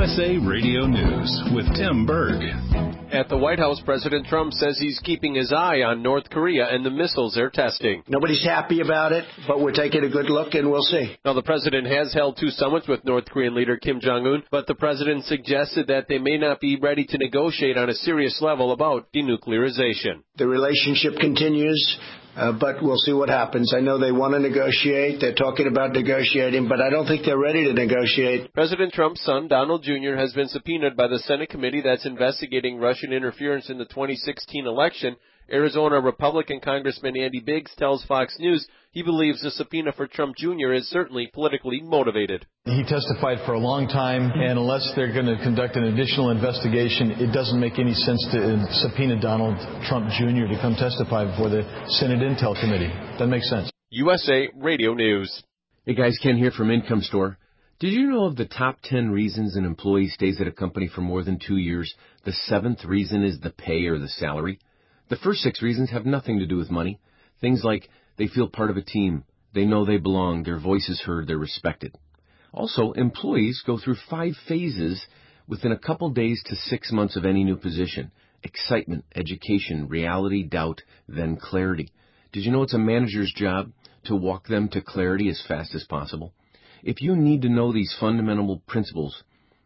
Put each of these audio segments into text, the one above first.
USA Radio News with Tim Berg. At the White House, President Trump says he's keeping his eye on North Korea and the missiles they're testing. Nobody's happy about it, but we're taking a good look and we'll see. Now, the president has held 2 summits with North Korean leader Kim Jong-un, but the president suggested that they may not be ready to negotiate on a serious level about denuclearization. The relationship continues. But we'll see what happens. I know they want to negotiate. They're talking about negotiating, but I don't think they're ready to negotiate. President Trump's son, Donald Jr., has been subpoenaed by the Senate committee that's investigating Russian interference in the 2016 election. Arizona Republican Congressman Andy Biggs tells Fox News he believes the subpoena for Trump Jr. is certainly politically motivated. He testified for a long time, and unless they're going to conduct an additional investigation, it doesn't make any sense to subpoena Donald Trump Jr. to come testify before the Senate Intel Committee. Doesn't make sense. USA Radio News. Hey guys, Ken here from Income Store. Did you know of the top 10 reasons an employee stays at a company for more than 2 years? The 7th reason is the pay or the salary. The first 6 reasons have nothing to do with money. Things like they feel part of a team, they know they belong, their voice is heard, they're respected. Also, employees go through 5 phases within a couple days to 6 months of any new position. Excitement, education, reality, doubt, then clarity. Did you know it's a manager's job to walk them to clarity as fast as possible? If you need to know these fundamental principles,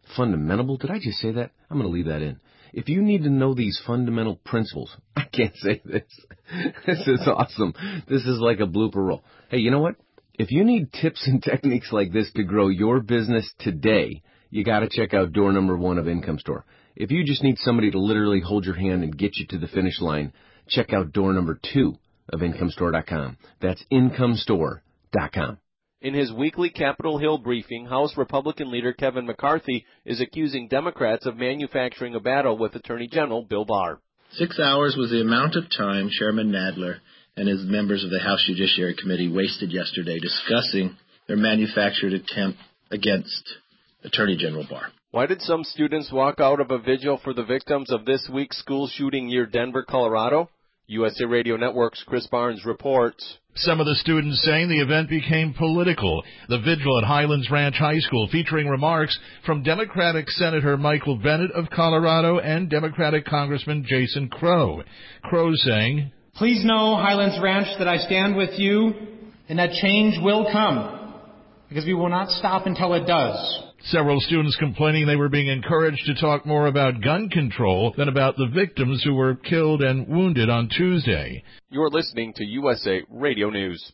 did I just say that? I'm going to leave that in. If you need to know these fundamental principles, I can't say this. This is awesome. This is like a blooper roll. Hey, you know what? If you need tips and techniques like this to grow your business today, you got to check out door number 1 of Income Store. If you just need somebody to literally hold your hand and get you to the finish line, check out door number 2 of IncomeStore.com. That's IncomeStore.com. In his weekly Capitol Hill briefing, House Republican leader Kevin McCarthy is accusing Democrats of manufacturing a battle with Attorney General Bill Barr. 6 hours was the amount of time Chairman Nadler and his members of the House Judiciary Committee wasted yesterday discussing their manufactured attempt against Attorney General Barr. Why did some students walk out of a vigil for the victims of this week's school shooting near Denver, Colorado? USA Radio Network's Chris Barnes reports. Some of the students saying the event became political. The vigil at Highlands Ranch High School featuring remarks from Democratic Senator Michael Bennet of Colorado and Democratic Congressman Jason Crow. Crow saying, "Please know, Highlands Ranch, that I stand with you and that change will come because we will not stop until it does." Several students complaining they were being encouraged to talk more about gun control than about the victims who were killed and wounded on Tuesday. You're listening to USA Radio News.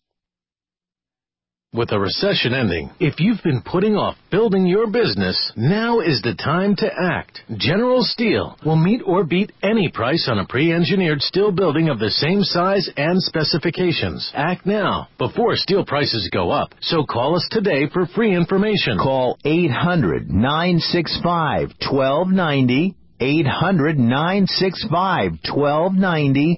With a recession ending, if you've been putting off building your business, now is the time to act. General Steel will meet or beat any price on a pre-engineered steel building of the same size and specifications. Act now, before steel prices go up. So call us today for free information. Call 800-965-1290. 800-965-1290,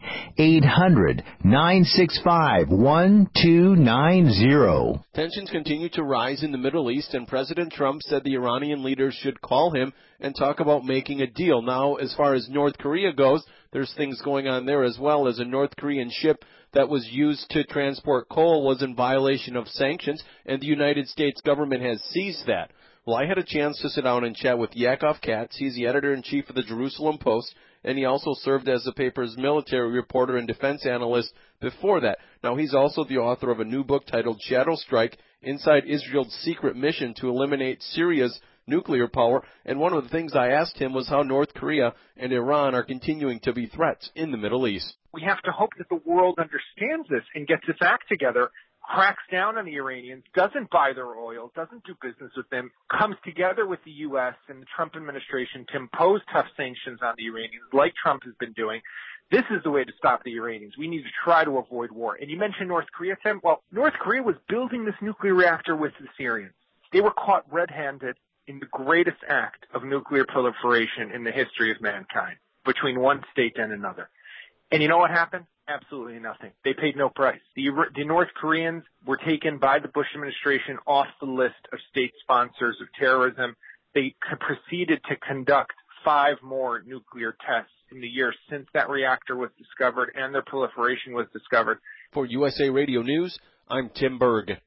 800-965-1290. Tensions continue to rise in the Middle East, and President Trump said the Iranian leaders should call him and talk about making a deal. Now, as far as North Korea goes, there's things going on there as well, as a North Korean ship that was used to transport coal was in violation of sanctions, and the United States government has seized that. Well, I had a chance to sit down and chat with Yakov Katz. He's the editor-in-chief of the Jerusalem Post, and he also served as the paper's military reporter and defense analyst before that. Now, he's also the author of a new book titled Shadow Strike, Inside Israel's Secret Mission to Eliminate Syria's Nuclear Power. And one of the things I asked him was how North Korea and Iran are continuing to be threats in the Middle East. We have to hope that the world understands this and gets its act together, cracks down on the Iranians, doesn't buy their oil, doesn't do business with them, comes together with the U.S. and the Trump administration to impose tough sanctions on the Iranians, like Trump has been doing. This is the way to stop the Iranians. We need to try to avoid war. And you mentioned North Korea, Tim. Well, North Korea was building this nuclear reactor with the Syrians. They were caught red-handed in the greatest act of nuclear proliferation in the history of mankind, between one state and another. And you know what happened? Absolutely nothing. They paid no price. The North Koreans were taken by the Bush administration off the list of state sponsors of terrorism. They proceeded to conduct 5 more nuclear tests in the year since that reactor was discovered and their proliferation was discovered. For USA Radio News, I'm Tim Berg.